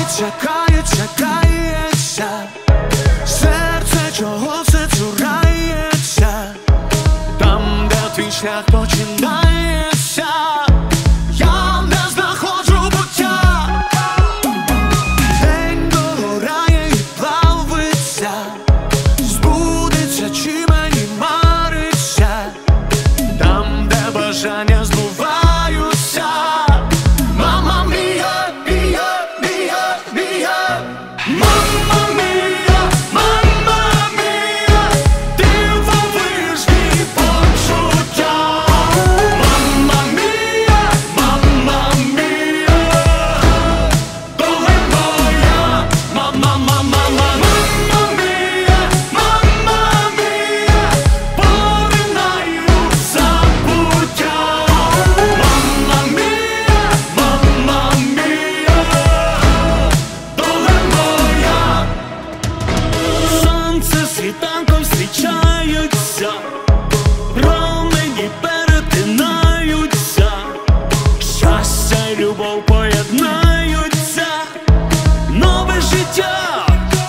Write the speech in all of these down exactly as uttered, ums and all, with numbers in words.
чекає, чекається, серце чого все цурається, там, де твій шлях починається, я не знаходжу буття. День догорає і плавиться, збудеться чи мені мариться, там, де бажання збуваються. Мама мія, мія, мія, мія, мама мія, мама мія, дивовижні почуття. Мама мія, мама мія, доля моя. Мама, мама, мама мія, мама мія, поринаю в забуття. Мама мія, мама мія, доля моя. Сонце з світанком зустрічаються, промені перетинаються, щастя й любов поєднаються, нове життя.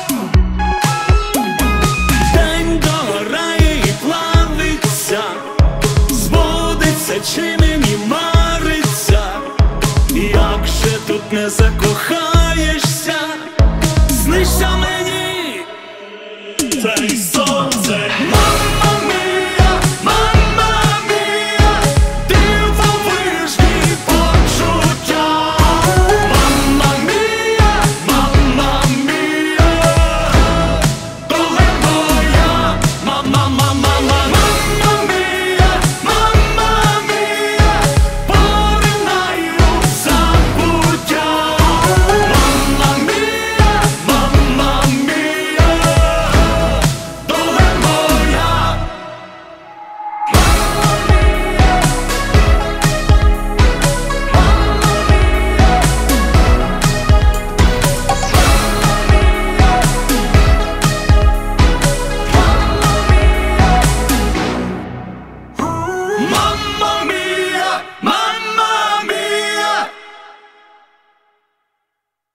День догорає і плавиться, збудеться чи мені мариться, як же тут не закохаєшся, снишся мені цей сон.